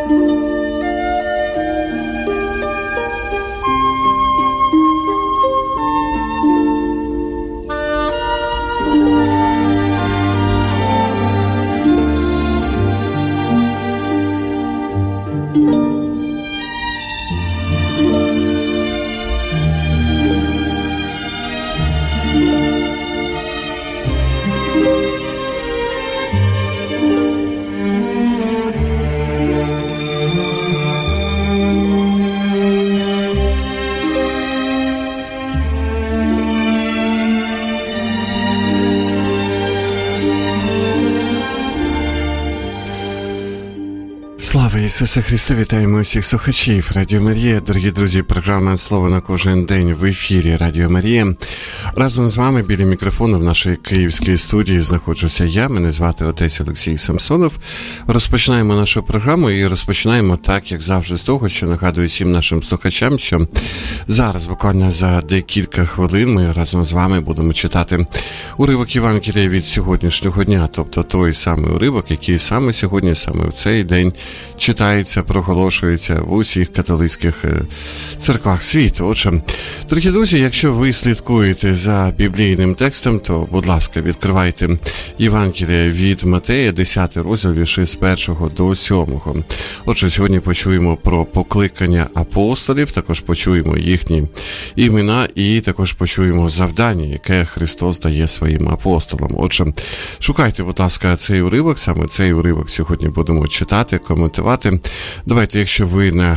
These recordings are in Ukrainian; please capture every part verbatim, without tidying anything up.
Слава Ісусу Христу! Вітаємо усіх слухачів Радіо Марія. Дорогі друзі, програма «Слово на кожен день» в ефірі Радіо Марія. Разом з вами біля мікрофону в нашій київській студії знаходжуся я. Мене звати отець Олексій Самсонов. Розпочинаємо нашу програму і розпочинаємо так, як завжди, з того, що нагадую всім нашим слухачам, що зараз, буквально за декілька хвилин, ми разом з вами будемо читати уривок Євангелія від сьогоднішнього дня, тобто той самий уривок, який саме сьогодні, саме в цей день читається, проголошується в усіх католицьких церквах світу. Отже, дорогі друзі, якщо ви слідкуєте за біблійним текстом, то, будь ласка, відкривайте Євангелія від Матея, десятий розділ, вірші з першого до сьомого. Отже, сьогодні почуємо про покликання апостолів, також почуємо їхні імена і також почуємо завдання, яке Христос дає своїм апостолам. Отже, шукайте, будь ласка, цей уривок, саме цей уривок сьогодні будемо читати, коментувати. Давайте, якщо ви не,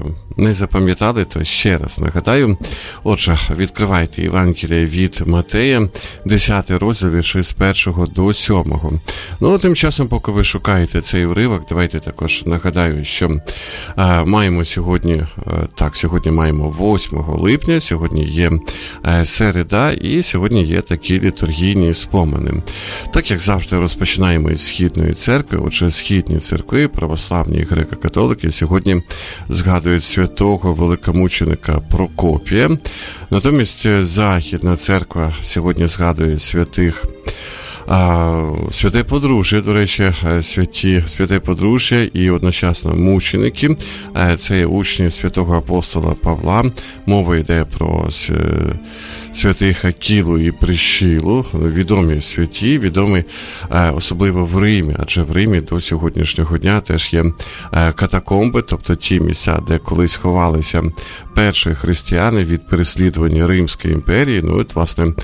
не запам'ятали, то ще раз нагадаю. Отже, відкривайте Євангелія від Матея, десятий розділ, вірші з першого до сьомого. Ну, а тим часом, поки ви шукаєте цей уривок, давайте також нагадаю, що а, маємо сьогодні, а, так, сьогодні маємо восьмого липня, сьогодні є а, середа, і сьогодні є такі літургійні спомини. Так, як завжди, розпочинаємо із Східної церкви. Отже, Східні церкви, православні і греко-католики, сьогодні згадують святого великомученика Прокопія. Натомість Західна церква сьогодні згадує святих А, святе подружжя, до речі, святі, святе подружжя і одночасно мученики. Це є учні святого апостола Павла. Мова йде про святих Акілу і Прищілу. Відомі святі, відомі особливо в Римі, адже в Римі до сьогоднішнього дня теж є катакомби, тобто ті місця, де колись ховалися перші християни від переслідування Римської імперії. Ну, от, власне,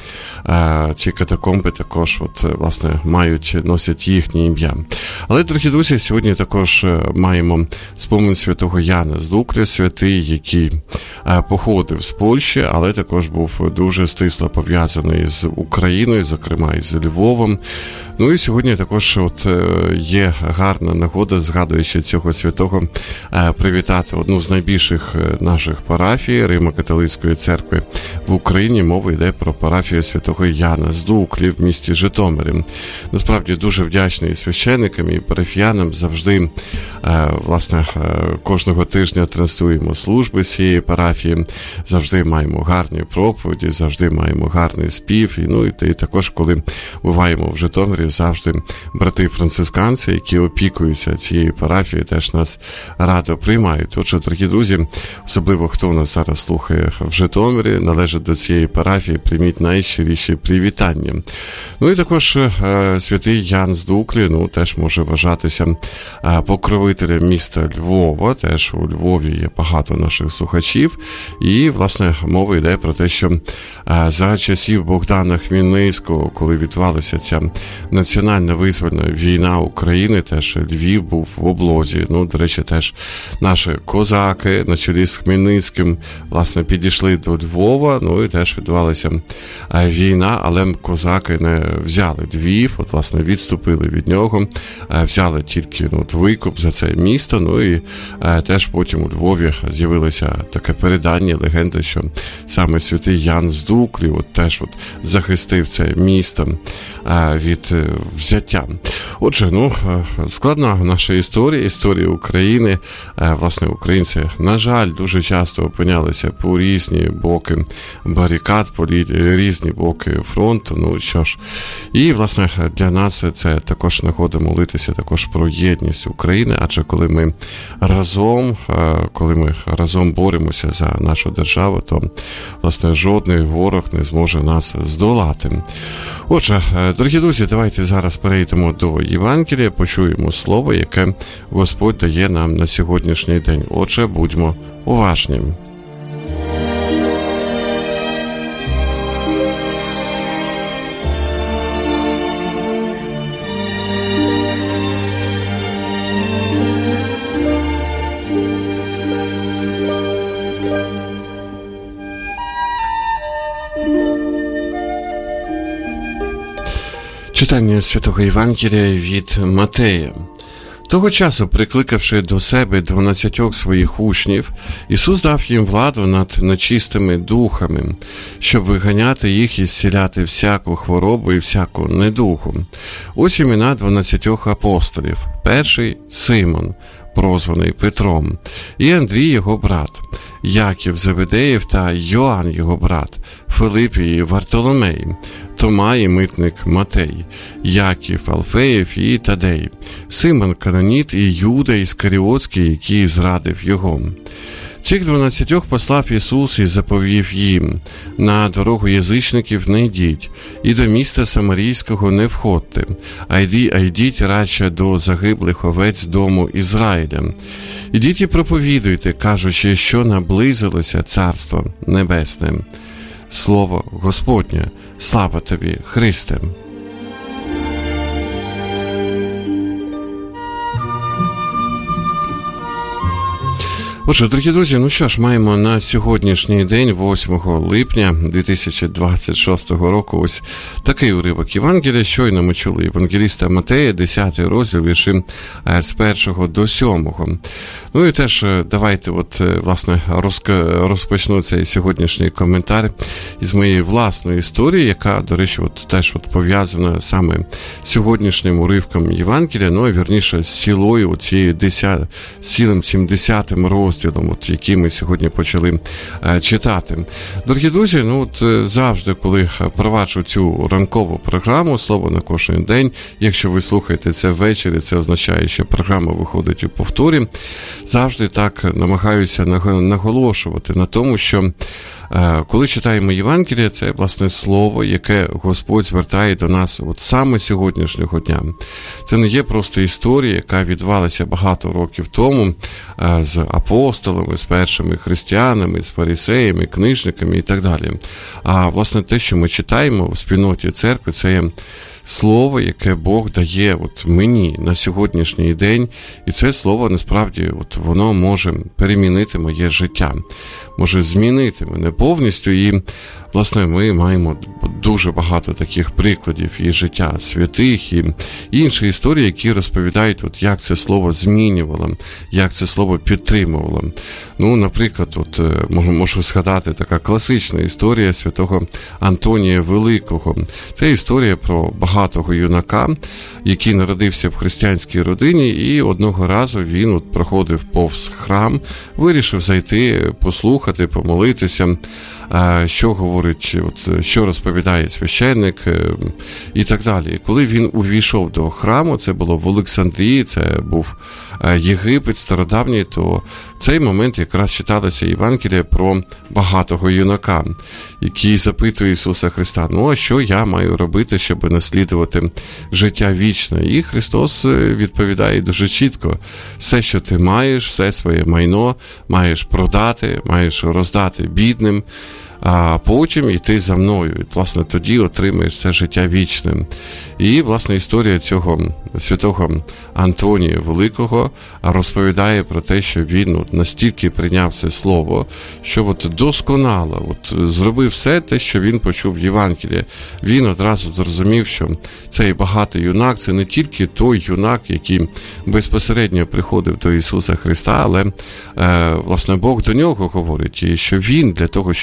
ці катакомби також от, власне, мають, носять їхнє ім'я. Але, дорогі друзі, сьогодні також маємо спомин святого Яна з Дукля, святий, який походив з Польщі, але також був дуже стисло пов'язаний з Україною, зокрема із Львовом. Ну і сьогодні також от є гарна нагода, згадуючи цього святого, привітати одну з найбільших наших парафій Римо-католицької церкви в Україні. Мова йде про парафію святого Яна з Дуклі в місті Житомирі. Насправді дуже вдячний священникам і парафіянам. Завжди, власне, кожного тижня транслюємо служби з цієї парафії. Завжди маємо гарні проповіді, завжди маємо гарний спів. І, ну, і, і також, коли буваємо в Житомирі, завжди брати-францисканці, які опікуються цією парафією, теж нас радо приймають. Отже, дорогі друзі, особливо хто нас зараз слухає в Житомирі, належить до цієї парафії, прийміть найщиріші привітання. Ну і також е, святий Ян з Дуклі, ну, теж може вважатися е, покровителем міста Львова. Теж у Львові є багато наших слухачів. І, власне, мова йде про те, що е, за часів Богдана Хмельницького, коли відбувалася ця національна визвольна війна України, теж Львів був в облозі. Ну, до речі, теж наші козаки на чолі з Хмельницьким, власне, підійшли до Львова, ну, і теж відбувалася е, війна, але козаки не взяли Львів, от, власне, відступили від нього, е, взяли тільки, ну, викуп за це місто, ну, і е, теж потім у Львові з'явилося таке передання, легенда, що саме святий Ян з Моздук, і от теж от захистив це місто від взяття. Отже, ну, складна наша історія, історія України. Власне, українці, на жаль, дуже часто опинялися по різні боки барикад, по різні боки фронту. Ну, що ж, і, власне, для нас це також нагода молитися також про єдність України, адже коли ми разом, коли ми разом боремося за нашу державу, то, власне, жодний ворог не зможе нас здолати. Отже, дорогі друзі, давайте зараз перейдемо до Євангелія, почуємо слово, яке Господь дає нам на сьогоднішній день. Отже, будьмо уважні. Читання Святого Євангелія від Матея. Того часу, прикликавши до себе дванадцятьох своїх учнів, Ісус дав їм владу над нечистими духами, щоб виганяти їх і зціляти всяку хворобу і всяку недугу. Ось імена дванадцятьох апостолів. Перший – Симон, прозваний Петром, і Андрій його брат, Яків Зеведеїв та Йоанн його брат, Филипій і Вартоломей, Тома і митник Матей, Яків Алфеєв і Тадей, Симон Кананіт і Юда Іскаріотський, який зрадив його. Цих дванадцятьох послав Ісус і заповів їм: на дорогу язичників не йдіть, і до міста Самарійського не входьте, а йдіть, а йдіть радше до загиблих овець дому Ізраїля. Ідіть і проповідуйте, кажучи, що наблизилося Царство Небесне. Слово Господнє. Слава тобі, Христе! Отже, дорогі друзі, ну що ж, маємо на сьогоднішній день, восьмого липня дві тисячі двадцять шостого року, ось такий уривок Євангелія. Щойно ми чули Євангеліста Матея, десятий розділ, вірші з першого до сьомого. Ну і теж давайте, от, власне, розпочну цей сьогоднішній коментар із моєї власної історії, яка, до речі, от, теж от пов'язана саме з сьогоднішнім уривком Євангелія, ну, і, вірніше, з цілою цією десятим, цілим цим десятим розділом, от, який ми сьогодні почали е, читати. Дорогі друзі, ну, от, завжди, коли проваджу цю ранкову програму «Слово на кожен день», якщо ви слухаєте це ввечері, це означає, що програма виходить у повторі, завжди так намагаюся наголошувати на тому, що коли читаємо Євангеліє, це, власне, слово, яке Господь звертає до нас от саме сьогоднішнього дня. Це не є просто історія, яка відбувалася багато років тому з апостолами, з першими християнами, з фарисеями, книжниками і так далі. А, власне, те, що ми читаємо в спільноті церкви, це є слово, яке Бог дає от мені на сьогоднішній день, і це слово, насправді, от воно може перемінити моє життя, може змінити мене повністю, і, власне, ми маємо дуже багато таких прикладів і життя святих, і інші історії, які розповідають, от як це слово змінювало, як це слово підтримувало. Ну, наприклад, от можу, можу згадати така класична історія святого Антонія Великого. Це історія про багатого юнака, який народився в християнській родині, і одного разу він от проходив повз храм, вирішив зайти, послухати, помолитися, що говорить, от, що розповідає священник і так далі. І коли він увійшов до храму, це було в Олександрії, це був Єгипет стародавній, то в цей момент якраз читалося Євангеліє про багатого юнака, який запитує Ісуса Христа: ну, а що я маю робити, щоб наслідувати життя вічне? І Христос відповідає дуже чітко: все, що ти маєш, все своє майно маєш продати, маєш роздати бідним, а потім йти за мною. І, власне, тоді отримаєш це життя вічне. І, власне, історія цього святого Антонія Великого розповідає про те, що він от настільки прийняв це слово, що от досконало от зробив все те, що він почув в Євангелії. Він одразу зрозумів, що цей багатий юнак – це не тільки той юнак, який безпосередньо приходив до Ісуса Христа, але, е, власне, Бог до нього говорить, і що він для того, щоб отримати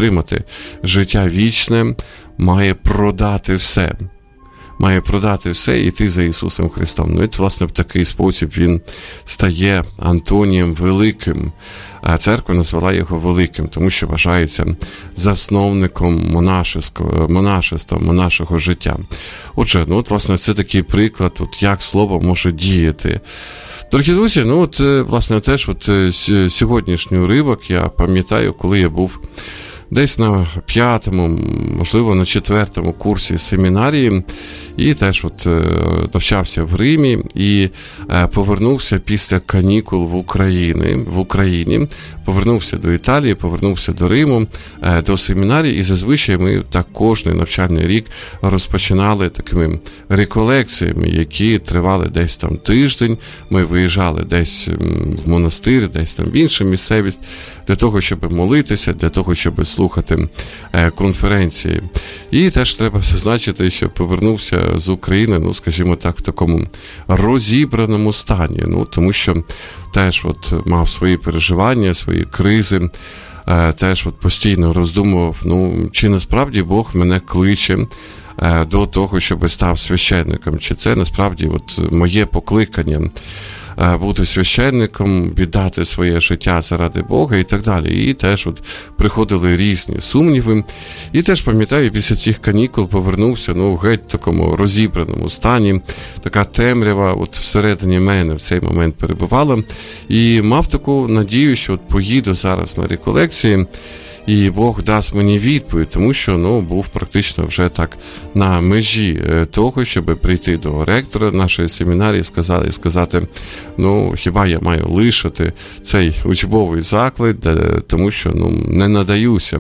отримати життя вічне, має продати все. Має продати все і йти за Ісусом Христом. Ну і, власне, в такий спосіб він стає Антонієм Великим. А церква назвала його Великим, тому що вважається засновником монашества, монашества, монашого життя. Отже, ну от, власне, це такий приклад, от, як слово може діяти. Дорогі друзі, ну от, власне, теж от, сьогоднішній уривок я пам'ятаю, коли я був десь на п'ятому, можливо, на четвертому курсі семінарії, і теж от навчався в Римі, і повернувся після канікул в Україні, в Україні, повернувся до Італії, повернувся до Риму, до семінарії, і зазвичай ми так кожний навчальний рік розпочинали такими реколекціями, які тривали десь там тиждень, ми виїжджали десь в монастир, десь там в іншу місцевість, для того, щоб молитися, для того, щоб слухати конференції. І теж треба зазначити, що повернувся з України, ну, скажімо так, в такому розібраному стані, ну, тому що теж от мав свої переживання, свої кризи, теж от постійно роздумував, ну, чи насправді Бог мене кличе до того, щоб став священником, чи це насправді от моє покликання бути священником, віддати своє життя заради Бога і так далі. І теж от приходили різні сумніви. І теж, пам'ятаю, після цих канікул повернувся, ну, геть в такому розібраному стані. Така темрява от всередині мене в цей момент перебувала. І мав таку надію, що от поїду зараз на реколекції, і Бог дасть мені відповідь, тому що, ну, був практично вже так на межі того, щоб прийти до ректора нашої семінарії, сказати, сказати, ну, хіба я маю лишити цей учбовий заклад, тому що, ну, не надаюся,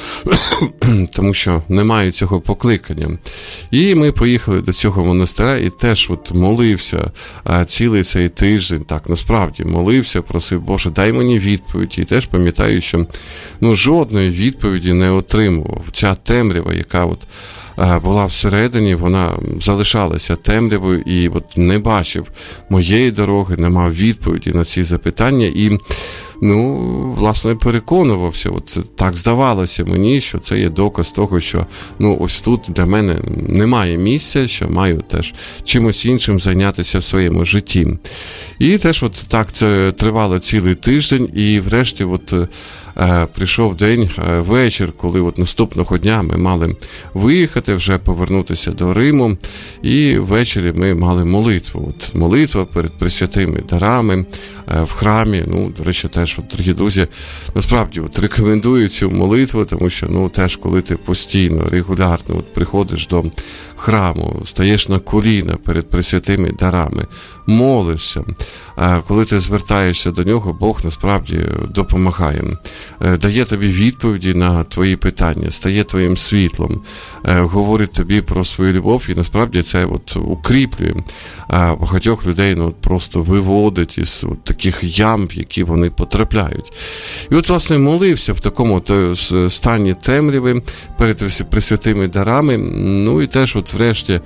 тому що не маю цього покликання. І ми поїхали до цього монастиря, і теж от молився цілий цей тиждень, так, насправді, молився, просив, Боже, дай мені відповідь. І теж пам'ятаю, що, ну, жодної відповіді не отримував. Ця темрява, яка от була всередині, вона залишалася темрявою, і от не бачив моєї дороги, не мав відповіді на ці запитання, і, ну, власне, переконувався, от так здавалося мені, що це є доказ того, що, ну, ось тут для мене немає місця, що маю теж чимось іншим зайнятися в своєму житті. І теж от так це тривало цілий тиждень, і врешті от прийшов день, вечір, коли от наступного дня ми мали виїхати, вже повернутися до Риму, і ввечері ми мали молитву. От молитва перед пресвятими дарами в храмі. Ну, до речі, теж, от, дорогі друзі, насправді от, рекомендую цю молитву, тому що, ну, теж, коли ти постійно, регулярно от, приходиш до храму, стаєш на коліна перед пресвятими дарами, молишся, коли ти звертаєшся до нього, Бог насправді допомагає, дає тобі відповіді на твої питання, стає твоїм світлом, говорить тобі про свою любов, і насправді це от укріплює багатьох людей, ну, просто виводить із от таких ям, в які вони потрапляють. І от, власне, молився в такому стані темряви перед пресвятими дарами, ну і теж от врешті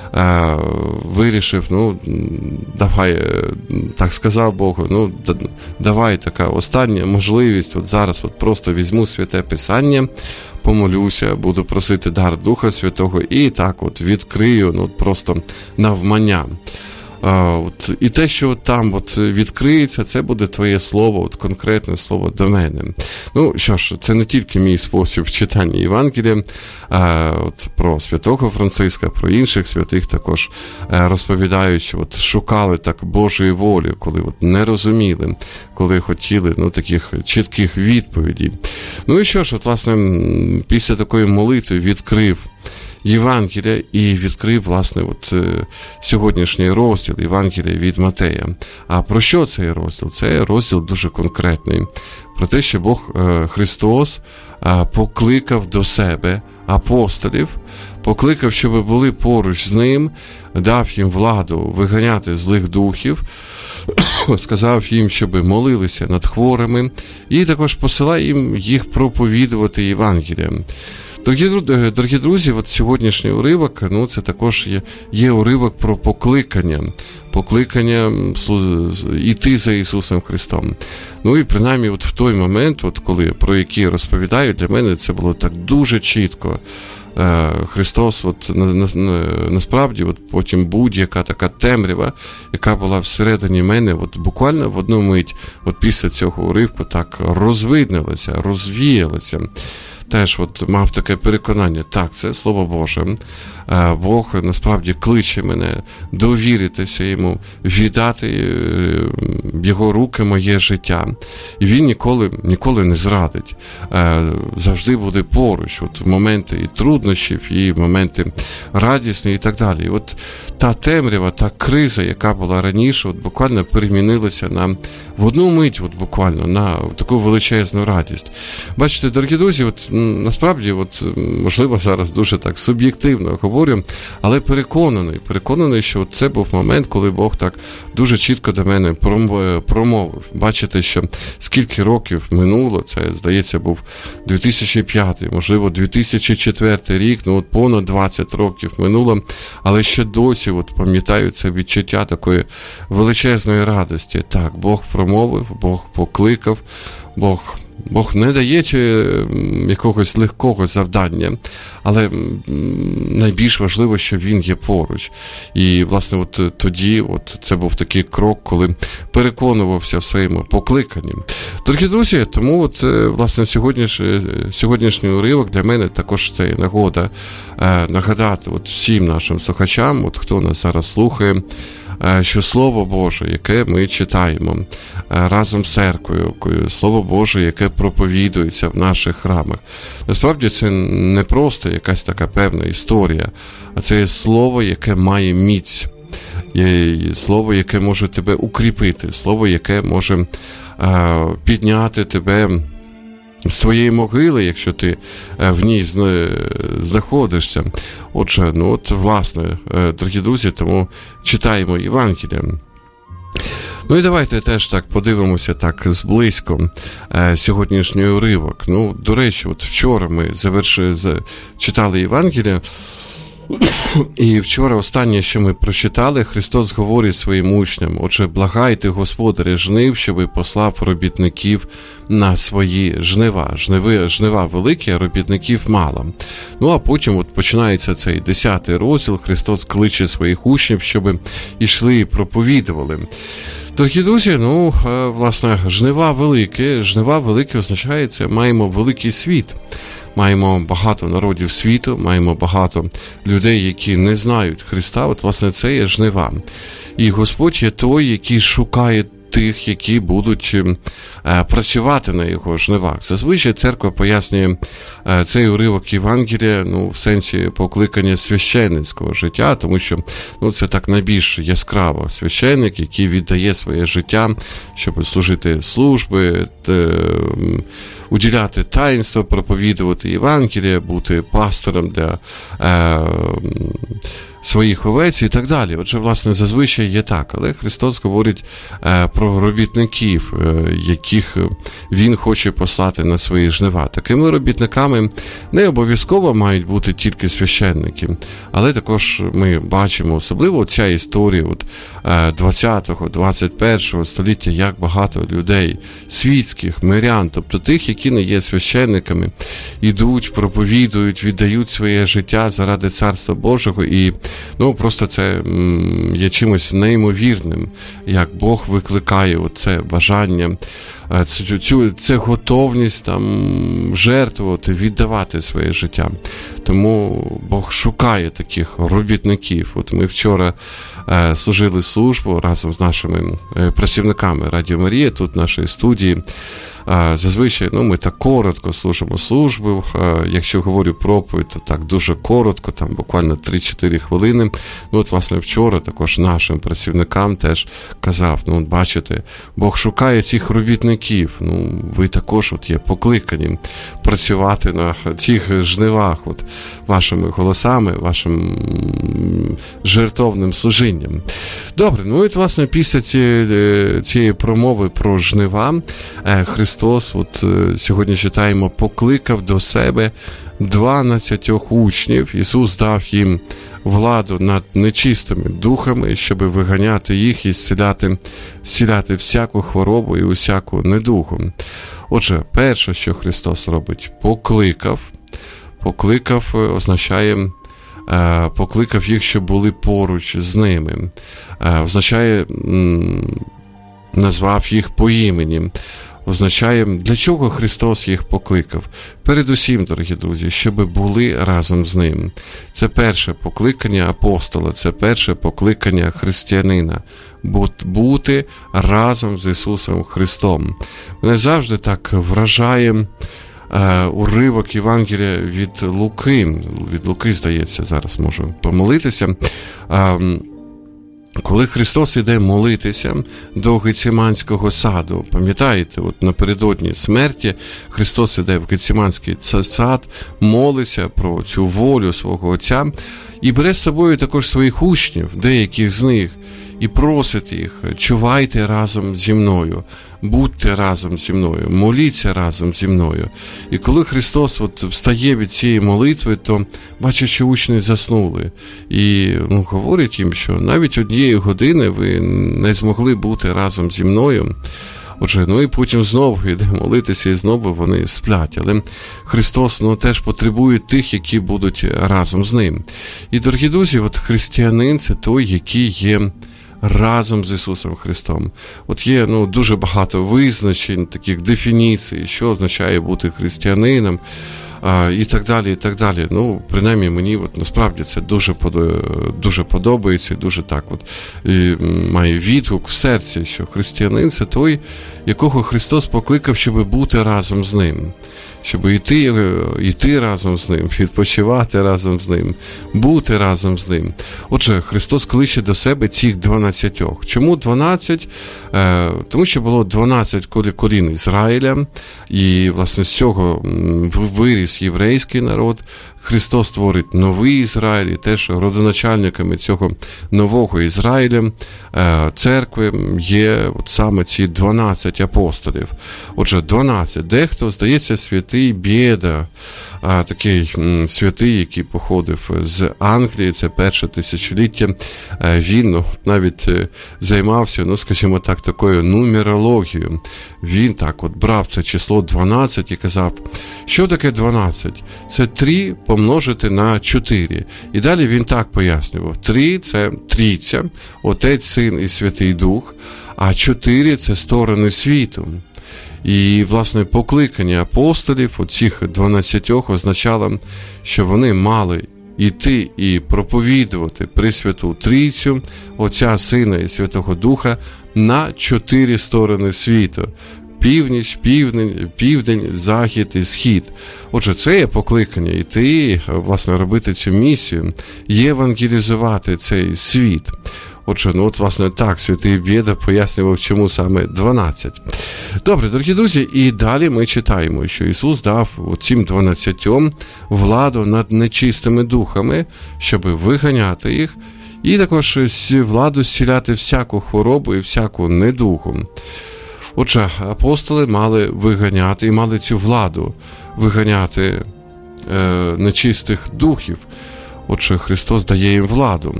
вирішив, ну, давай, так сказав Богу, ну, давай така остання можливість, от зараз от просто візьму Святе Писання, помолюся, буду просити дар Духа Святого і так от відкрию, ну, просто навмання. Uh, от, і те, що от там от відкриється, це буде твоє слово, от конкретне слово до мене. Ну, що ж, це не тільки мій спосіб читання Євангелія, а, от, про святого Франциска, про інших святих також а, розповідають, що от шукали так Божої волі, коли от не розуміли, коли хотіли, ну, таких чітких відповідей. Ну і що ж, от, власне, після такої молитви відкрив Євангелія і відкрив, власне, от е, сьогоднішній розділ Євангелія від Матея. А про що цей розділ? Це розділ дуже конкретний. Про те, що Бог е, Христос е, покликав до себе апостолів, покликав, щоб були поруч з ним, дав їм владу виганяти злих духів, сказав їм, щоб молилися над хворими, і також посилає їм їх проповідувати Євангелієм. Дорогі, дорогі друзі, от сьогоднішній уривок, ну, це також є, є уривок про покликання. Покликання йти за Ісусом Христом. Ну і принаймні от в той момент, от коли, про який я розповідаю, для мене це було так дуже чітко. Христос, от, на, на, насправді, от потім будь-яка така темрява, яка була всередині мене, от буквально в одну мить, от після цього уривку, так розвиднилася, розвіялася. Теж от мав таке переконання, так, це Слово Боже. Бог насправді кличе мене довіритися йому, віддати в його руки моє життя. І він ніколи, ніколи не зрадить. Завжди буде поруч, от в моменти і труднощів, і в моменти радісні і так далі. І от та темрява, та криза, яка була раніше, от буквально перемінилася на в одну мить, от буквально, на таку величезну радість. Бачите, дорогі друзі, от насправді, от, можливо, зараз дуже так суб'єктивно говорю, але переконаний, переконаний, що це був момент, коли Бог так дуже чітко до мене промовив. Бачите, що скільки років минуло, це, здається, був дві тисячі п'ятий, можливо, дві тисячі четвертий рік, ну, от понад двадцять років минуло, але ще досі, от пам'ятаю, це відчуття такої величезної радості. Так, Бог промовив, Бог покликав, Бог Бог не дає якогось легкого завдання, але найбільш важливо, що Він є поруч. І, власне, от тоді от це був такий крок, коли переконувався в своєму покликанні. Дорогі друзі, тому от, власне, сьогоднішній, сьогоднішній уривок для мене також це нагода е, нагадати от всім нашим слухачам, от хто нас зараз слухає, що Слово Боже, яке ми читаємо разом з церквою, Слово Боже, яке проповідується в наших храмах. Насправді це не просто якась така певна історія, а це є Слово, яке має міць, є Слово, яке може тебе укріпити, Слово, яке може підняти тебе з твоєї могили, якщо ти в ній знаходишся. Отже, ну от, власне, дорогі друзі, тому читаємо Євангелія. Ну і давайте теж так подивимося так зблизько е, сьогоднішній уривок. Ну, до речі, от вчора ми завершили, читали Євангелія, і вчора останнє, що ми прочитали, Христос говорить своїм учням: отже, благайте Господаря жнив, щоби послав робітників на свої жнива. Жниви, жнива великі, а робітників мало. Ну, а потім от починається цей десятий розділ, Христос кличе своїх учнів, щоби йшли і проповідували. Дорогі друзі, ну, власне, жнива великі, жнива великі означає, це маємо великий світ. Маємо багато народів світу, маємо багато людей, які не знають Христа. От, власне, це є жнива. І Господь є той, який шукає тих, які будуть е, працювати на його жнивах. Зазвичай церква пояснює е, цей уривок Євангелія, ну, в сенсі покликання священницького життя, тому що, ну, це так найбільш яскраво. Священник, який віддає своє життя, щоб служити служби, те, уділяти таїнство, проповідувати Євангелія, бути пастором для е, своїх овець і так далі. Отже, власне, зазвичай є так. Але Христос говорить е, про робітників, е, яких Він хоче послати на свої жнива. Такими робітниками не обов'язково мають бути тільки священники, але також ми бачимо, особливо ця історія от, е, двадцятого, двадцять першого століття, як багато людей, світських, мирян, тобто тих, які не є священниками, ідуть, проповідують, віддають своє життя заради Царства Божого, і ну, просто це є чимось неймовірним, як Бог викликає це бажання, цю, цю, це готовність там жертвувати, віддавати своє життя. Тому Бог шукає таких робітників. От ми вчора е, служили службу разом з нашими е, працівниками Радіо Марія, тут в нашій студії. Зазвичай, ну, ми так коротко служимо службу, якщо говорю проповідь, то так дуже коротко, там буквально три-чотири хвилини. Ну, от, власне, вчора також нашим працівникам теж казав, ну, бачите, Бог шукає цих робітників, ну, ви також от є покликані працювати на цих жнивах, от, вашими голосами, вашим жертовним служінням. Добре, ну, і, власне, після цієї, цієї промови про жнива, Христос, от сьогодні читаємо, покликав до себе дванадцятьох учнів. Ісус дав їм владу над нечистими духами, щоб виганяти їх і зціляти, зціляти всяку хворобу і усяку недугу. Отже, перше, що Христос робить, покликав. Покликав означає, покликав їх, щоб були поруч з ними. Означає, назвав їх по імені. Означає, для чого Христос їх покликав? Передусім, дорогі друзі, щоб були разом з ним. Це перше покликання апостола, це перше покликання християнина. Бути разом з Ісусом Христом. Мене завжди так вражає уривок Євангелія від Луки. Від Луки, здається, зараз можу помилитися. Коли Христос іде молитися до Гециманського саду, пам'ятаєте, от напередодні смерті Христос іде в Гециманський сад, молиться про цю волю свого Отця і бере з собою також своїх учнів, деяких з них, і просить їх: чувайте разом зі мною, будьте разом зі мною, моліться разом зі мною. І коли Христос от встає від цієї молитви, то бачить, що учні заснули. І ну, говорить їм, що навіть однієї години ви не змогли бути разом зі мною. Отже, ну і потім знову йде молитися, і знову вони сплять. Але Христос ну, теж потребує тих, які будуть разом з ним. І, дорогі друзі, от християнин – це той, який є разом з Ісусом Христом. От є ну, дуже багато визначень, таких дефініцій, що означає бути християнином, а, і так далі, і так далі. Ну, принаймні, мені от, насправді це дуже, дуже подобається, і дуже так от і має відгук в серці, що християнин – це той, якого Христос покликав, щоб бути разом з ним. Щоб йти, йти разом з ним, відпочивати разом з ним, бути разом з ним. Отже, Христос кличе до себе цих дванадцятьох. Чому дванадцять? Е, тому що було дванадцять колін Ізраїля, і, власне, з цього виріс єврейський народ. Христос створить новий Ізраїль, і теж родоначальниками цього нового Ізраїля, е, церкви є от саме ці дванадцять апостолів. Отже, дванадцять. Дехто, здається, святий Бєда, а, такий м, святий, який походив з Англії, це перше тисячоліття, е, він ну, навіть е, займався, ну, скажімо так, такою нумерологією. Він так от брав це число дванадцять і казав, що таке дванадцять? Це три помножити на чотири. І далі він так пояснював. три – це трійця, Отець, Син і Святий Дух, а чотири – це сторони світу. І, власне, покликання апостолів, оцих дванадцятьох, означало, що вони мали йти і проповідувати Пресвяту Трійцю, Отця, Сина і Святого Духа на чотири сторони світу. Північ, південь, південь, захід і схід. Отже, це є покликання йти, власне, робити цю місію, євангелізувати цей світ. Отже, ну от, власне, так святий Бєда пояснював, чому саме дванадцять. Добре, дорогі друзі, і далі ми читаємо, що Ісус дав цим дванадцятьом владу над нечистими духами, щоб виганяти їх, і також владу зціляти всяку хворобу і всяку недугу. Отже, апостоли мали виганяти і мали цю владу виганяти е, нечистих духів. Отже, Христос дає їм владу.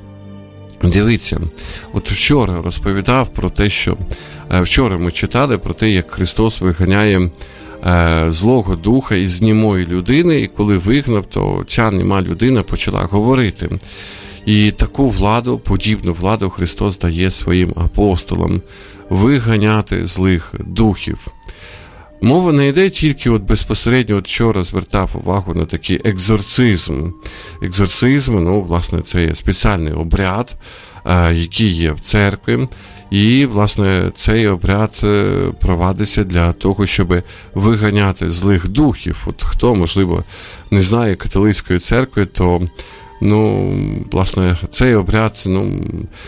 Дивіться, от вчора розповідав про те, що е, вчора ми читали про те, як Христос виганяє е, злого духа із німої людини, і коли вигнав, то ця німа людина почала говорити. І таку владу, подібну владу Христос дає своїм апостолам виганяти злих духів. Мова не йде тільки от безпосередньо, от вчора звертав увагу на такий екзорцизм. Екзорцизм, ну, власне, це є спеціальний обряд, який є в церкві, і, власне, цей обряд провадиться для того, щоб виганяти злих духів. От хто, можливо, не знає католицької церкви, то, ну, власне, цей обряд, ну,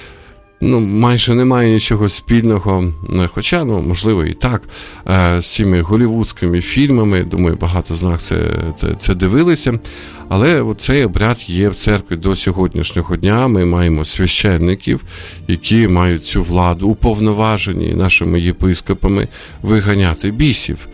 Ну, майже немає нічого спільного, хоча, ну, можливо, і так, з цими голівудськими фільмами, думаю, багато з нас це, це, це дивилися, але цей обряд є в церкві до сьогоднішнього дня. Ми маємо священників, які мають цю владу, уповноважені нашими єпископами виганяти бісів.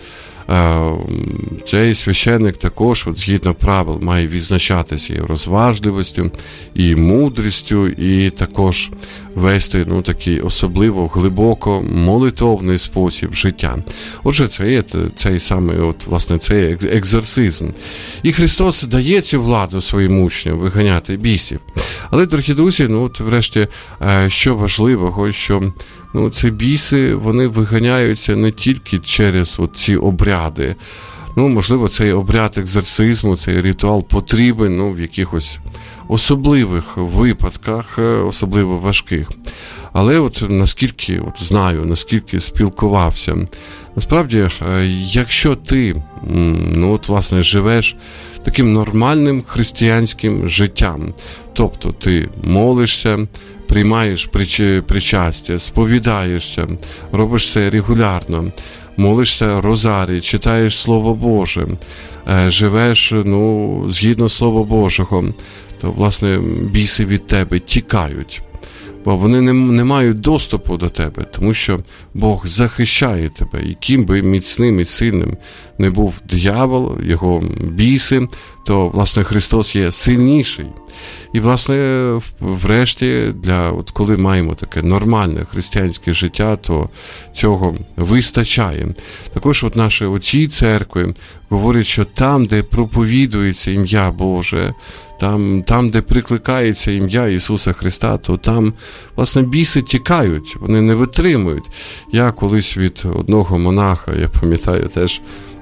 цей священник також, от, згідно правил, має відзначатися і розважливістю, і мудрістю, і також вести, ну, такий особливо глибоко молитовний спосіб життя. Отже, це є цей самий, от, власне, цей екзорцизм. І Христос дає цю владу своїм учням виганяти бісів. Але, дорогі друзі, ну, от, врешті, що важливого, що, ну, ці біси, вони виганяються не тільки через от ці обряди. Ну, можливо, цей обряд екзорцизму, цей ритуал потрібен, ну, в якихось особливих випадках, особливо важких. Але от наскільки от знаю, наскільки спілкувався, насправді, якщо ти, ну, от, власне, живеш таким нормальним християнським життям, тобто ти молишся, приймаєш причастя, сповідаєшся, робиш це регулярно, молишся розарій, читаєш Слово Боже, живеш, ну, згідно Слова Божого, то, власне, біси від тебе тікають. Бо вони не, не мають доступу до тебе, тому що Бог захищає тебе. Яким би міцним і сильним не був диявол, його біси, то, власне, Христос є сильніший. І, власне, врешті, для, от коли маємо таке нормальне християнське життя, то цього вистачає. Також от наші отці церкви говорять, що там, де проповідується ім'я Боже, там, там, де прикликається ім'я Ісуса Христа, то там, власне, біси тікають, вони не витримують. Я колись від одного монаха, я пам'ятаю, теж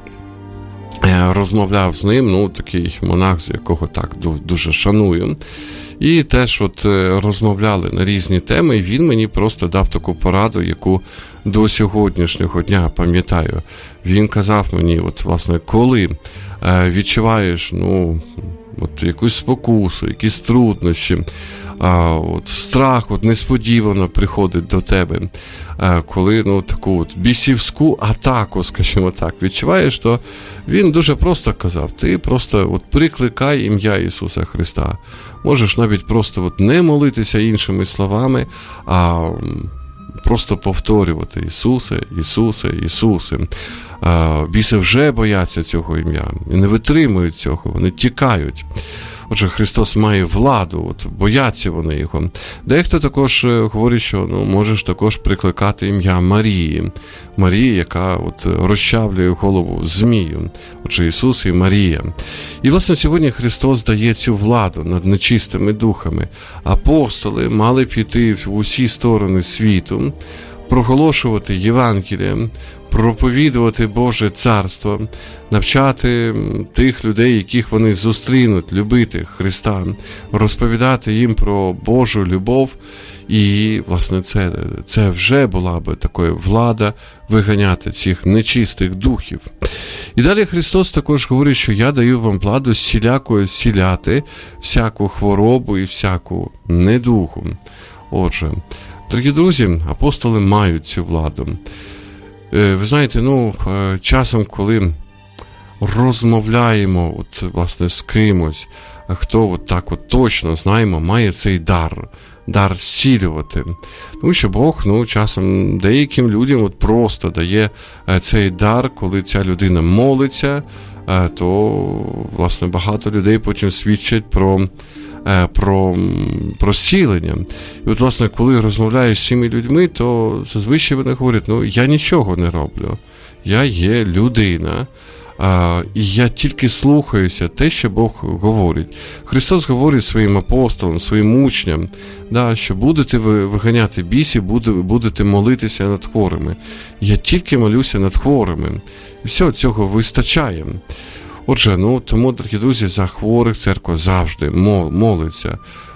розмовляв з ним, ну, такий монах, з якого так дуже шаную. І теж от розмовляли на різні теми, і він мені просто дав таку пораду, яку до сьогоднішнього дня пам'ятаю. Він казав мені, от, власне, коли відчуваєш, ну, от якусь спокусу, якісь труднощі, а, от страх от несподівано приходить до тебе, а, коли, ну, таку от бісівську атаку, скажімо так, відчуваєш, то він дуже просто казав, ти просто от прикликай ім'я Ісуса Христа. Можеш навіть просто от не молитися іншими словами, а просто повторювати Ісусе, Ісусе, Ісусе. Біси вже бояться цього ім'я і не витримують цього, вони тікають. Отже, Христос має владу, от, бояться вони його. Дехто також говорить, що, ну, можеш також прикликати ім'я Марії. Марії, яка от розчавлює голову змію. Отже, Ісус і Марія. І, власне, сьогодні Христос дає цю владу над нечистими духами. Апостоли мали піти в усі сторони світу, проголошувати Євангеліє, проповідувати Боже Царство, навчати тих людей, яких вони зустрінуть, любити Христа, розповідати їм про Божу любов. І, власне, це, це вже була би така влада виганяти цих нечистих духів. І далі Христос також говорить, що я даю вам владу зцілякою зціляти всяку хворобу і всяку недугу. Отже, дорогі друзі, апостоли мають цю владу. Ви знаєте, ну, часом, коли розмовляємо, от, власне, з кимось, хто от так от точно, знаємо, має цей дар, дар зцілювати. Тому що Бог, ну, часом деяким людям от просто дає цей дар, коли ця людина молиться, то, власне, багато людей потім свідчать про Про, про зцілення. І от, власне, коли розмовляєш з цими людьми, то зазвичай вони говорять, ну, я нічого не роблю, я є людина, а, і я тільки слухаюся те, що Бог говорить. Христос говорить своїм апостолам, своїм учням, да, що будете ви виганяти бісів, будете молитися над хворими. Я тільки молюся над хворими. І все, цього вистачає. Отже, ну, тому, дорогі друзі, за хворих церква завжди молиться.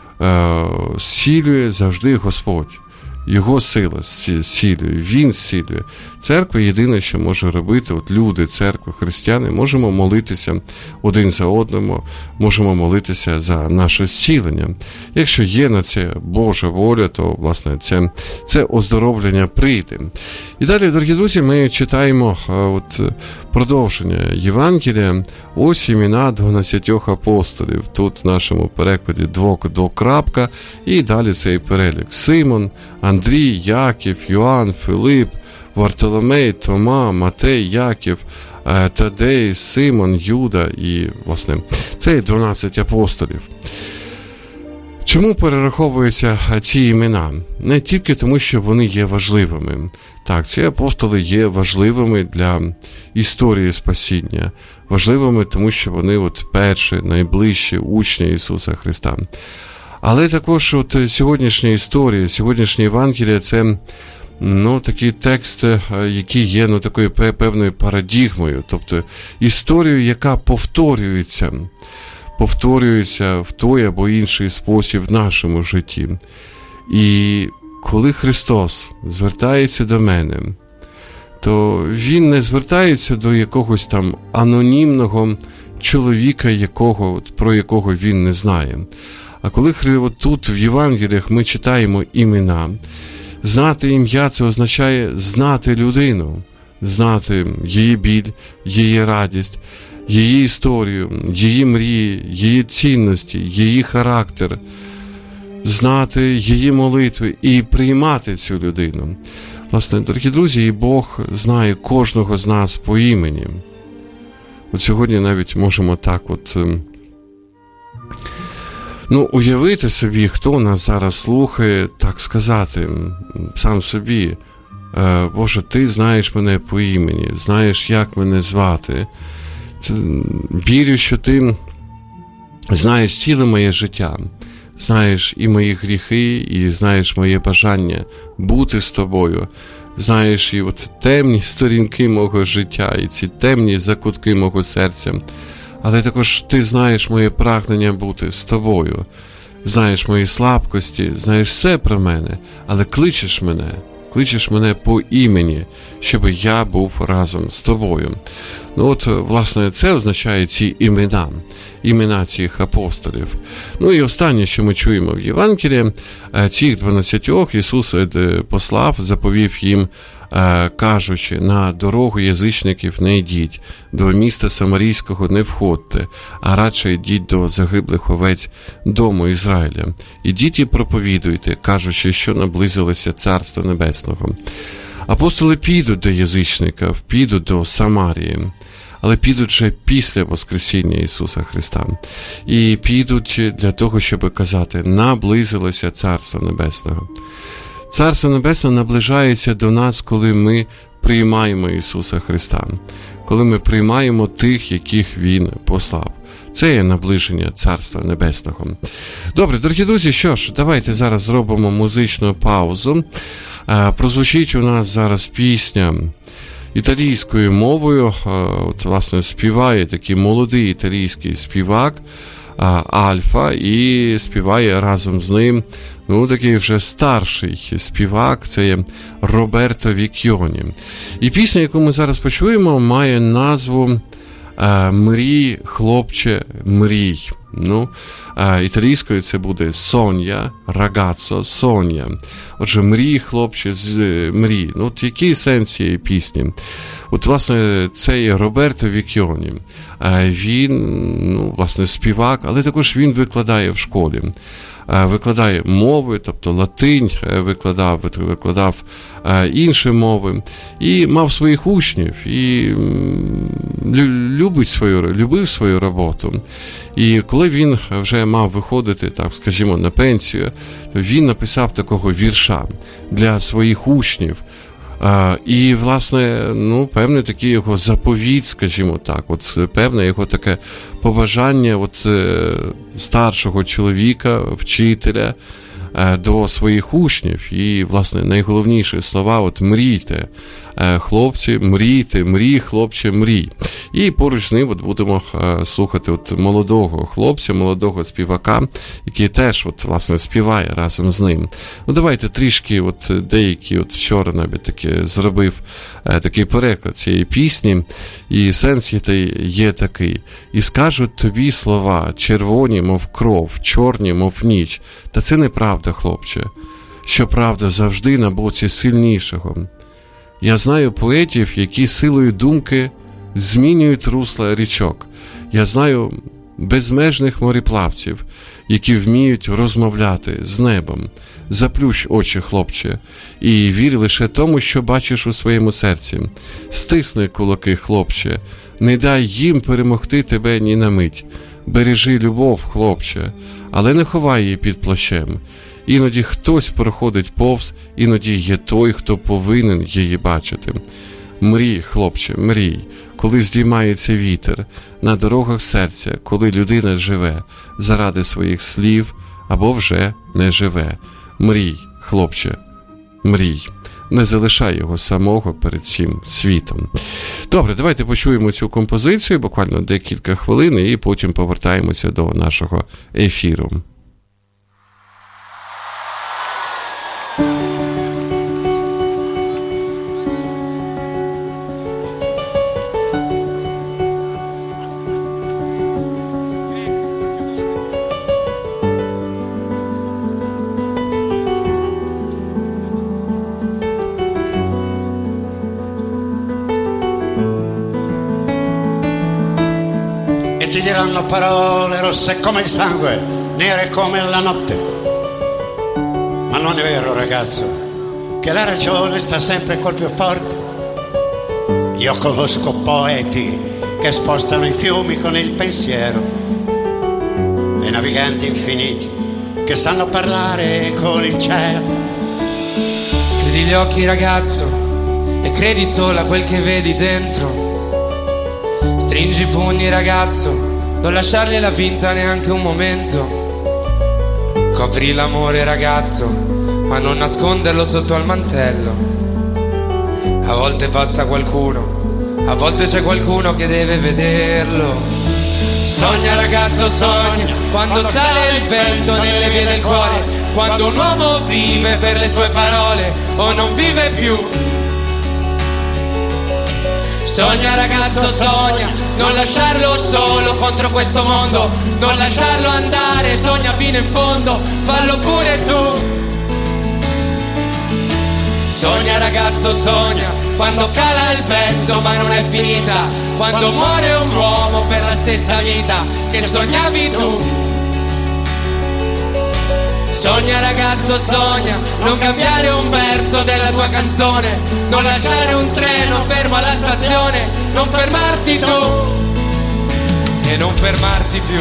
Зцілює завжди Господь. Його сила зцілює, Він зцілює. Церква єдине, що може робити, от люди, церкви, християни, можемо молитися один за одним, можемо молитися за наше зцілення. Якщо є на це Божа воля, то, власне, це, це оздоровлення прийде. І далі, дорогі друзі, ми читаємо от, продовження Євангелія. Ось імена дванадцятьох апостолів. Тут в нашому перекладі двок, двокрапка, і далі цей перелік. Симон, Андрій, Яків, Йоанн, Филип, Вартоломей, Тома, Матей, Яків, Тадей, Симон, Юда і, власне, це є дванадцять апостолів. Чому перераховуються ці імена? Не тільки тому, що вони є важливими. Так, ці апостоли є важливими для історії спасіння. Важливими, тому що вони от перші, найближчі учні Ісуса Христа. Але також от сьогоднішня історія, сьогоднішнє Євангеліє – це ну, такий текст, який є ну, такою певною парадігмою. Тобто історію, яка повторюється. повторюється в той або інший спосіб в нашому житті. І коли Христос звертається до мене, то Він не звертається до якогось там анонімного чоловіка, якого, про якого Він не знає. А коли от тут в Євангеліях ми читаємо імена, знати ім'я – це означає знати людину, знати її біль, її радість, її історію, її мрії, її цінності, її характер, знати її молитви і приймати цю людину. Власне, дорогі друзі, і Бог знає кожного з нас по імені. От сьогодні навіть можемо так от, ну, уявити собі, хто нас зараз слухає, так сказати, сам собі: Боже, Ти знаєш мене по імені, знаєш, як мене звати. Вірю, що Ти знаєш ціле моє життя, знаєш і мої гріхи, і знаєш моє бажання бути з Тобою, знаєш і от темні сторінки мого життя, і ці темні закутки мого серця, але також Ти знаєш моє прагнення бути з Тобою, знаєш мої слабкості, знаєш все про мене, але кличеш мене, кличеш мене по імені, щоб я був разом з Тобою. Ну от, власне, це означає ці імена, імена цих апостолів. Ну і останнє, що ми чуємо в Євангелії, цих дванадцятьох Ісус послав, заповів їм, кажучи: на дорогу язичників не йдіть, до міста Самарійського не входьте, а радше йдіть до загиблих овець дому Ізраїля. Ідіть і проповідуйте, кажучи, що наблизилося Царство Небесного. Апостоли підуть до язичників, підуть до Самарії, але підуть вже після Воскресіння Ісуса Христа. І підуть для того, щоб казати: наблизилося Царство Небесного. Царство Небесне наближається до нас, коли ми приймаємо Ісуса Христа, коли ми приймаємо тих, яких Він послав. Це є наближення Царства Небесного. Добре, дорогі друзі, що ж, давайте зараз зробимо музичну паузу. Прозвучить у нас зараз пісня італійською мовою. От, власне, співає такий молодий італійський співак Альфа, і співає разом з ним, ну, такий вже старший співак, це є Роберто Вікьйоні. І пісня, яку ми зараз почуємо, має назву «Мрій, хлопче, мрій». Ну, італійською це буде «Сон'я», «Рагаццо», «Сон'я». Отже, «Мрій, хлопче, мрій». Ну, от який сенс цієї пісні? От, власне, це є Роберто Вікьйоні. Він, ну, власне, співак, але також він викладає в школі. Викладає мови, тобто латинь, викладав, викладав інші мови, і мав своїх учнів, і любить свою, любив свою роботу. І коли він вже мав виходити, так скажімо, на пенсію, то він написав такого вірша для своїх учнів. Uh, і, власне, ну, певний такий його заповіт, скажімо так, от певне його таке побажання от, старшого чоловіка, вчителя uh, до своїх учнів. І, власне, найголовніші слова: от мрійте, uh, хлопці, мрійте, мрій, хлопче, мрій. І поруч з ним от будемо uh, слухати от молодого хлопця, молодого співака, який теж, от, власне, співає разом з ним. Ну, давайте трішки, от деякі, от вчора навіть таки зробив uh, такий переклад цієї пісні, і сенс є такий: «І скажуть тобі слова, червоні, мов кров, чорні, мов ніч. Та це неправда, хлопче, що правда завжди на боці сильнішого. Я знаю поетів, які силою думки змінюють русла річок. Я знаю безмежних мореплавців, які вміють розмовляти з небом. Заплющ очі, хлопче, і вір лише тому, що бачиш у своєму серці. Стисни кулаки, хлопче, не дай їм перемогти тебе ні на мить. Бережи любов, хлопче, але не ховай її під плащем. Іноді хтось проходить повз, іноді є той, хто повинен її бачити. Мрій, хлопче, мрій, коли здіймається вітер, на дорогах серця, коли людина живе заради своїх слів або вже не живе. Мрій, хлопче, мрій. Не залишай його самого перед цим світом. Добре, давайте почуємо цю композицію, буквально декілька хвилин, і потім повертаємося до нашого ефіру. Diranno parole rosse come il sangue, nere come la notte. Ma non è vero, ragazzo, che la ragione sta sempre col più forte. Io conosco poeti che spostano i fiumi con il pensiero e naviganti infiniti che sanno parlare con il cielo. Chiudi gli occhi, ragazzo, e credi solo a quel che vedi dentro. Stringi i pugni, ragazzo, non lasciargli la vinta neanche un momento. Copri l'amore, ragazzo, ma non nasconderlo sotto al mantello. A volte passa qualcuno, a volte c'è qualcuno che deve vederlo. Sogna, ragazzo, sogna, quando sale il vento nelle vie del cuore, quando un uomo vive per le sue parole o non vive più. Sogna, ragazzo, sogna, non lasciarlo solo contro questo mondo, non lasciarlo andare, sogna fino in fondo, fallo pure tu. Sogna, ragazzo, sogna, quando cala il vento ma non è finita, quando muore un uomo per la stessa vita che sognavi tu. Sogna, ragazzo, sogna, non cambiare un verso della tua canzone, non lasciare un treno fermo alla stazione, non fermarti tu e non fermarti più.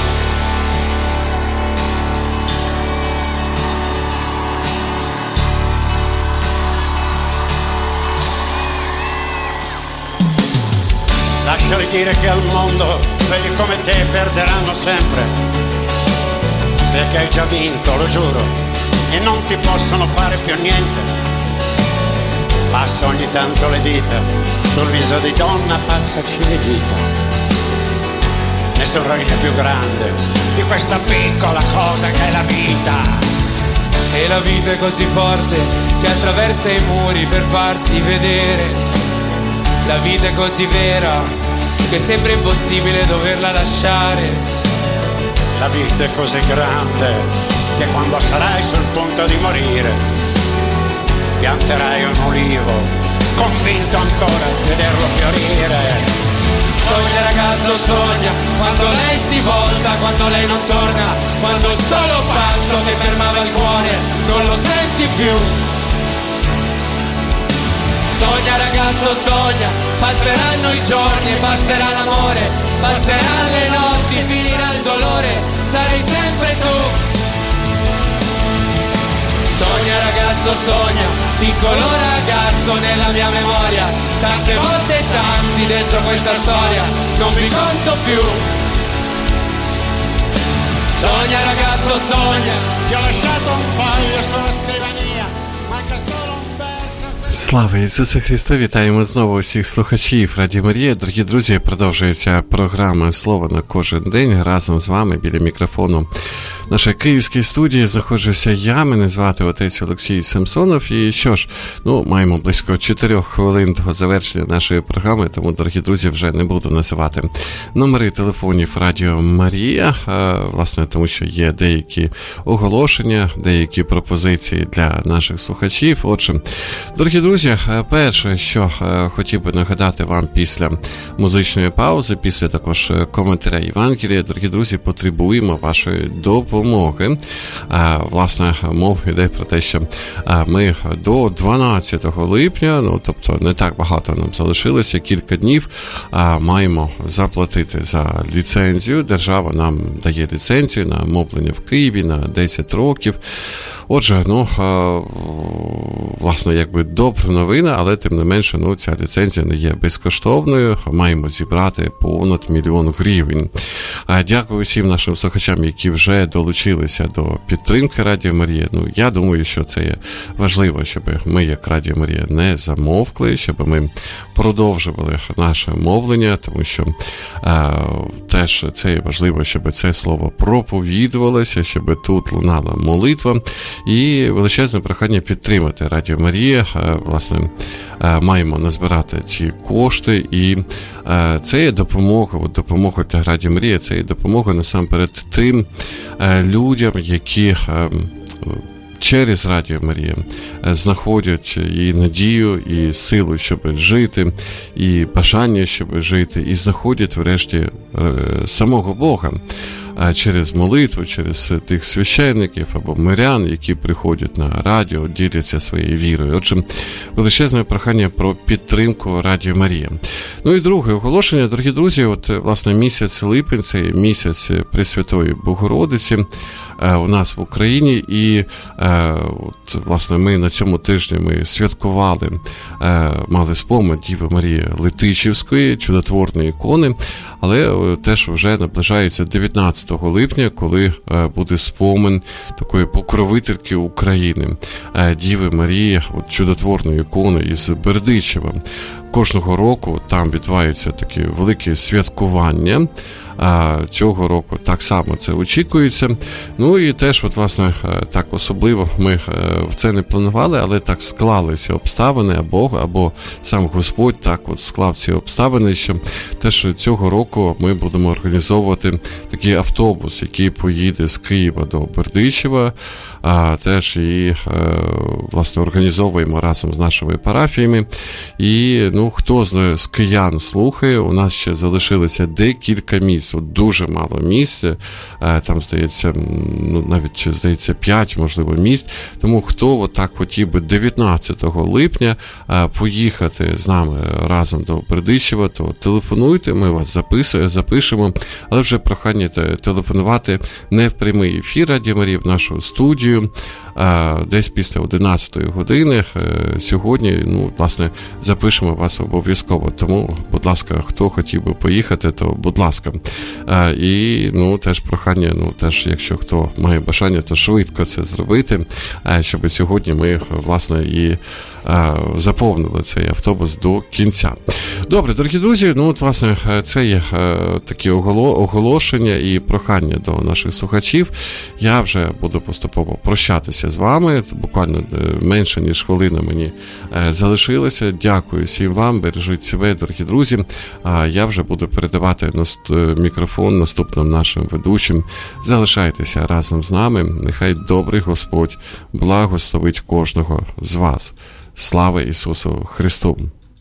Lasciali dire che al mondo quelli come te perderanno sempre, perché hai già vinto, lo giuro, e non ti possono fare più niente. Passa ogni tanto le dita sul viso di donna, passaci le dita. Nessun regno più grande di questa piccola cosa che è la vita. E la vita è così forte che attraversa i muri per farsi vedere. La vita è così vera che sembra impossibile doverla lasciare. La vita è così grande che quando sarai sul punto di morire pianterai un ulivo, convinto ancora di vederlo fiorire. Sogna, ragazzo, sogna, quando lei si volta, quando lei non torna, quando il solo passo che fermava il cuore non lo senti più. Sogna, ragazzo, sogna, passeranno i giorni e passerà l'amore, passeranno le notti, finirà il dolore, sarai sempre tu. Sogna, ragazzo, sogna, piccolo ragazzo nella mia memoria, tante volte e tanti dentro questa storia, non vi conto più. Sogna, ragazzo, sogna, ti ho lasciato un foglio sulla scrivania, manca solo un verso. Слава Ісусу Христу! Вітаємо знову усіх слухачів Радіо Марія. Дорогі друзі, продовжується програма «Слово на кожен день». Разом з вами біля мікрофону нашій київській студії знаходжуся я, мене звати отець Олексій Самсонов. І що ж, ну, маємо близько чотирьох хвилин до завершення нашої програми, тому, дорогі друзі, вже не буду називати номери телефонів Радіо Марія, власне, тому що є деякі оголошення, деякі пропозиції для наших слухачів. Отже, дорогі друзі, перше, що хотів би нагадати вам після музичної паузи, після також коментаря Євангелія, дорогі друзі, потребуємо вашої допомоги. Власне, мова йде про те, що ми до дванадцятого липня, ну, тобто не так багато нам залишилося, кілька днів, маємо заплатити за ліцензію. Держава нам дає ліцензію на мовлення в Києві на десять років. Отже, ну, власне, якби добра новина, але тим не менше, ну, ця ліцензія не є безкоштовною. Маємо зібрати понад мільйон гривень. Дякую всім нашим слухачам, які вже долучилися до підтримки Радіо Марія. Ну, я думаю, що це є важливо, щоб ми, як Радіо Марія, не замовкли, щоб ми продовжували наше мовлення, тому що а, теж це є важливо, щоб це слово проповідувалося, щоб тут лунала молитва. І величезне прохання підтримати Радіо Марія. Власне, маємо назбирати ці кошти, і це є допомога, допомога для Радіо Марія, це є допомога насамперед тим людям, які через Радіо Марія знаходять і надію, і силу, щоб жити, і бажання, щоб жити, і знаходять врешті самого Бога через молитву, через тих священників або мирян, які приходять на радіо, діляться своєю вірою. Отже, величезне прохання про підтримку Радіо Марія. Ну і друге оголошення, дорогі друзі, от, власне, місяць липень, це місяць Пресвятої Богородиці у нас в Україні, і от, власне, ми на цьому тижні ми святкували, мали спомин Діви Марії Летичівської, чудотворної ікони, але теж вже наближається дев'ятнадцятого липня, коли буде спомин такої покровительки України, Діви Марії, от, чудотворної ікони із Бердичева. Кожного року там відбуваються такі великі святкування. А цього року так само це очікується. Ну і теж, от, власне, так особливо ми в це не планували, але так склалися обставини, або, або сам Господь так от склав ці обставини, що теж цього року ми будемо організовувати такий автобус, який поїде з Києва до Бердичева, а теж і, власне, організовуємо разом з нашими парафіями. І, ну, хто з, з киян слухає, у нас ще залишилося декілька місць. От дуже мало місць, там, здається, ну, навіть, здається, п'ять, можливо, місць. Тому хто отак хотів би дев'ятнадцятого липня поїхати з нами разом до Бердичева, то телефонуйте, ми вас записуємо, запишемо, але вже прохання телефонувати не в прямий ефір Радіо Марії, в нашу студію, десь після одинадцятої години. Сьогодні, ну, власне, запишемо вас обов'язково. Тому, будь ласка, хто хотів би поїхати, то будь ласка. І, ну, теж прохання, ну, теж, якщо хто має бажання, то швидко це зробити, щоб сьогодні ми, власне, і заповнили цей автобус до кінця. Добре, дорогі друзі, ну, от, власне, це є такі оголошення і прохання до наших слухачів. Я вже буду поступово прощатися з вами. Буквально менше, ніж хвилина мені залишилося. Дякую всім вам, бережіть себе, дорогі друзі. А я вже буду передавати мікрофон наступним нашим ведучим. Залишайтеся разом з нами. Нехай добрий Господь благословить кожного з вас. Слава Ісусу Христу!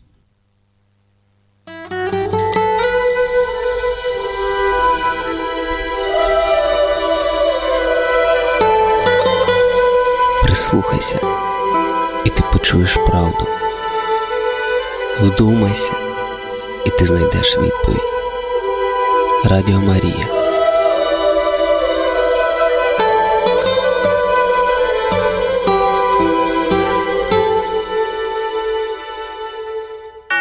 Прислухайся, і ти почуєш правду. Вдумайся, і ти знайдеш відповідь. Радіо Марія.